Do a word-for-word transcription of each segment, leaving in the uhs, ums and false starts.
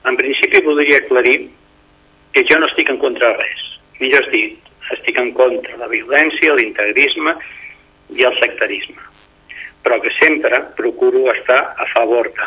En principi voldria aclarir que jo no estic en contra de res. Millor dit, estic en contra de la violència, l'integrisme i el sectarisme. Però que sempre procuro estar a favor de.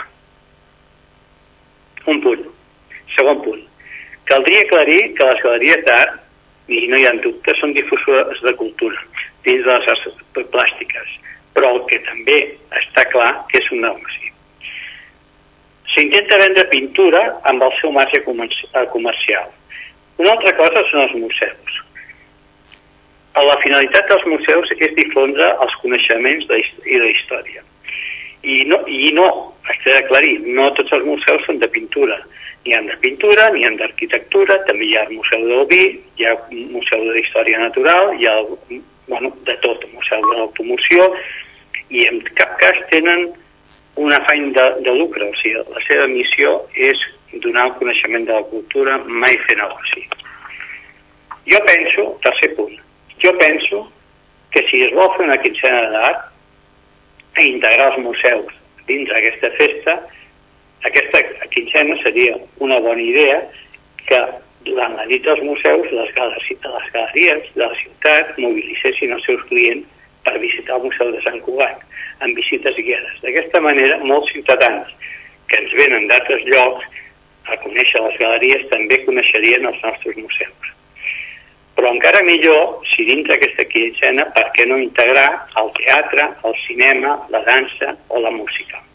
Un punt. Segon punt. Caldria aclarir que les galeries d'art, i no hi ha dubte, són difusores de cultura dins de les arts plàstiques, però el que també està clar que és un negoci. S'intenta vendre pintura amb el seu marge comercial. Una altra cosa són els museus. La finalitat dels museus és difondre els coneixements i la història. I no, i no, haig d'aclarir, no tots els museus són de pintura. N'hi ha de pintura, n'hi ha d'arquitectura, també hi ha el Museu del Vi, hi ha un Museu de la Història Natural, hi ha, bueno, de tot, el Museu de l'Automoció, i en cap cas tenen un afany de, de lucre, o sigui, la seva missió és donar el coneixement de la cultura, mai fer negoci. Jo penso, tercer punt, jo penso que si es vol fer una quinzena d'art i integrar els museus dins d'aquesta festa, aquesta quinzena seria una bona idea que durant la nit dels museus les galeries, les galeries de la ciutat mobilitzessin els seus clients per visitar el Museu de Sant Cugat amb visites guiades. D'aquesta manera, molts ciutadans que ens venen d'altres llocs a conèixer les galeries també coneixerien els nostres museus. Però encara millor, si dins d'aquesta quinzena, per què no integrar el teatre, el cinema, la dansa o la música?